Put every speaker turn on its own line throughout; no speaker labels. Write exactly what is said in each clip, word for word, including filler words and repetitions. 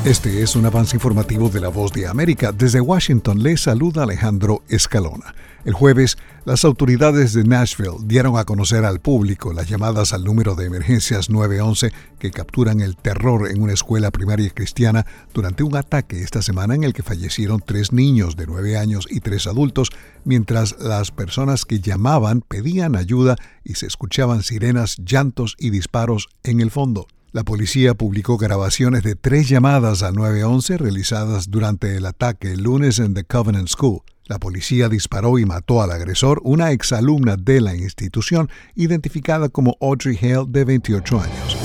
Este es un avance informativo de La Voz de América. Desde Washington les saluda Alejandro Escalona. El jueves, las autoridades de Nashville dieron a conocer al público las llamadas al número de emergencias nueve once que capturan el terror en una escuela primaria cristiana durante un ataque esta semana en el que fallecieron tres niños de nueve años y tres adultos, mientras las personas que llamaban pedían ayuda y se escuchaban sirenas, llantos y disparos en el fondo. La policía publicó grabaciones de tres llamadas al nueve once realizadas durante el ataque el lunes en The Covenant School. La policía disparó y mató al agresor, una exalumna de la institución, identificada como Audrey Hale, de veintiocho años.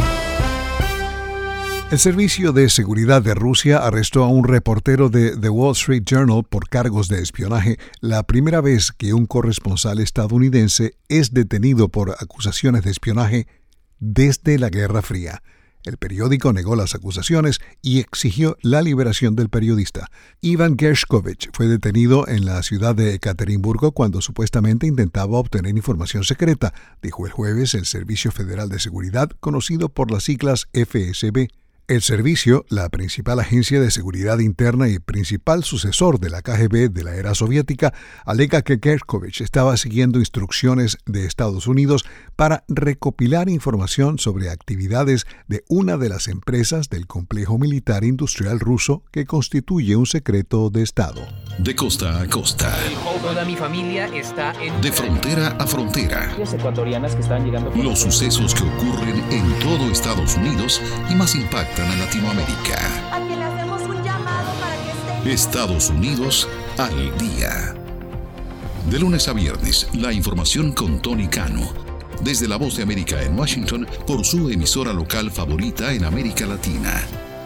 El Servicio de Seguridad de Rusia arrestó a un reportero de The Wall Street Journal por cargos de espionaje, la primera vez que un corresponsal estadounidense es detenido por acusaciones de espionaje desde la Guerra Fría. El periódico negó las acusaciones y exigió la liberación del periodista. Ivan Gershkovich fue detenido en la ciudad de Ekaterimburgo cuando supuestamente intentaba obtener información secreta, dijo el jueves el Servicio Federal de Seguridad, conocido por las siglas F S B. El servicio, la principal agencia de seguridad interna y principal sucesor de la K G B de la era soviética, alega que Gershkovich estaba siguiendo instrucciones de Estados Unidos para recopilar información sobre actividades de una de las empresas del complejo militar industrial ruso que constituye un secreto de Estado.
De costa a costa.
Toda mi familia está en...
De frontera a frontera.
Las ecuatorianas que están llegando...
Los sucesos que ocurren en todo Estados Unidos y más impactan a Latinoamérica.
A quien le hacemos un llamado para que esté...
Estados Unidos al día. De lunes a viernes, la información con Tony Cano. Desde La Voz de América en Washington, por su emisora local favorita en América Latina.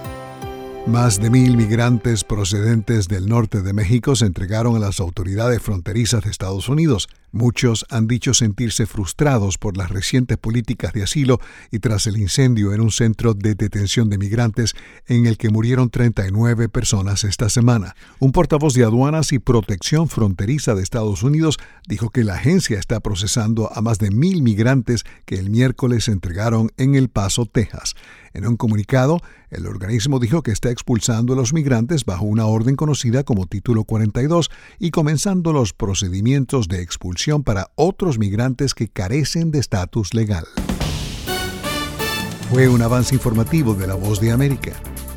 Más de mil migrantes procedentes del norte de México se entregaron a las autoridades fronterizas de Estados Unidos. Muchos han dicho sentirse frustrados por las recientes políticas de asilo y tras el incendio en un centro de detención de migrantes en el que murieron treinta y nueve personas esta semana. Un portavoz de Aduanas y Protección Fronteriza de Estados Unidos dijo que la agencia está procesando a más de mil migrantes que el miércoles se entregaron en El Paso, Texas. En un comunicado, el organismo dijo que está expulsando a los migrantes bajo una orden conocida como Título cuarenta y dos y comenzando los procedimientos de expulsión para otros migrantes que carecen de estatus legal. Fue un avance informativo de La Voz de América.